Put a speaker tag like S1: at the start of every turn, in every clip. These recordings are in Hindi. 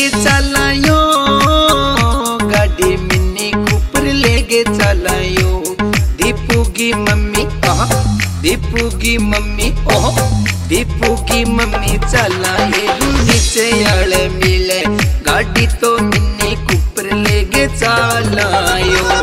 S1: लेगे चलायो, गाड़ी मिनी कूपर लेगे चलायो। दीपू की मम्मी दीपू की मम्मी दीपू की मम्मी चलाए नीचे आले मिले, गाड़ी तो मिनी कूपर लेगे चलायो।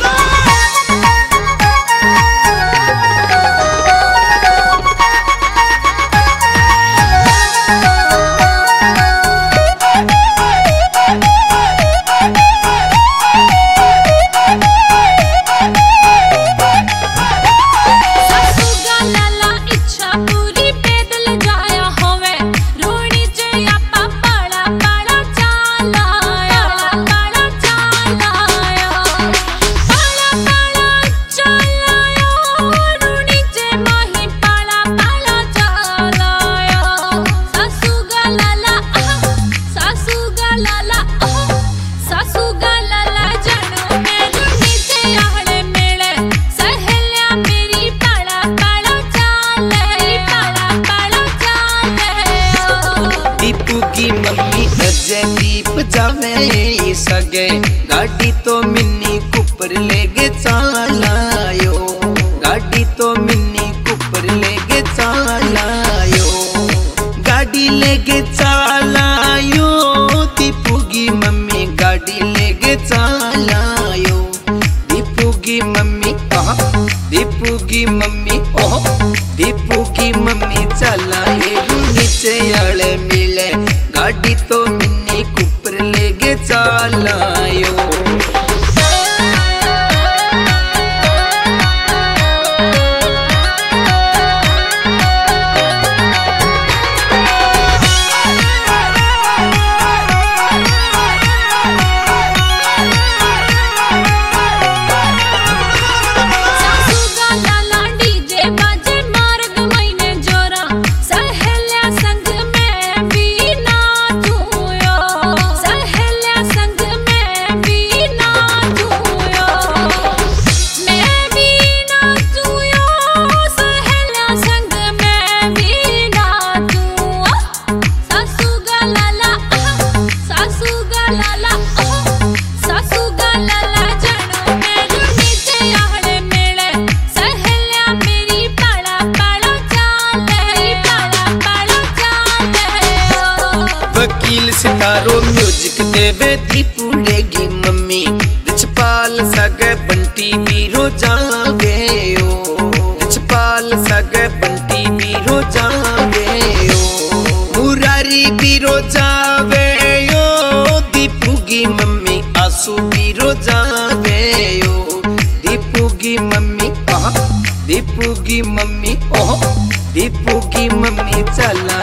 S1: दीप जावे सगे, गाड़ी तो मिनी कूपर लेगे चलायो। गाड़ी तो मिनी कूपर लेगे चलायो, गाड़ी लेगे चलायो। दीपू की मम्मी गाड़ी लेगे चलायो। दीपू की मम्मी दीपू की मम्मी दीपू की मम्मी चलाए नीचे आले मिले, गाड़ी तो मिनी कूपर लेगे चलायो। वकील सितारो म्यूजिक देवे दीपू लेगी मम्मी, रिचपाल सगे बंटी बीरो जावे ओ। रिचपाल सगे बंटी बीरो जावे ओ, मुरारी बीरो जावे ओ। दीपू की मम्मी आंसू बीरो जावे ओ। दीपू की मम्मी दीपू की मम्मी दीपू की मम्मी चला